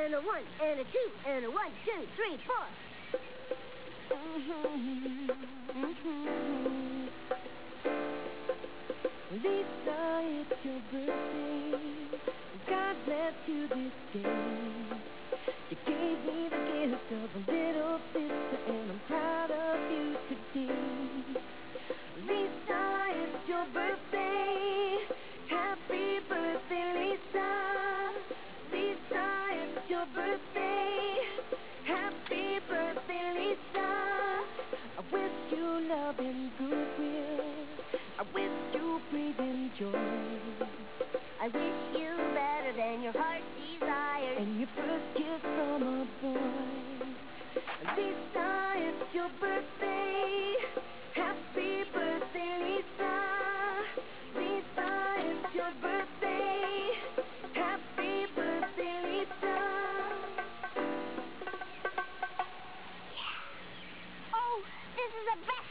and a 1 and a 2 and a 1, 2, 3, 4. Lisa, it's your birthday. God bless you this day. You gave me the gift of a little sister, and I'm proud of you today. Lisa, it's your birthday. Happy birthday, Lisa. Lisa, it's your birthday. Happy birthday, Lisa. I wish you love and goodwill. I wish you breathe in joy. I wish you better than your heart desires. And your first kiss from a boy. Lisa, it's your birthday. Happy birthday, Lisa. Lisa, it's your birthday. Happy birthday, Lisa. Oh, this is the best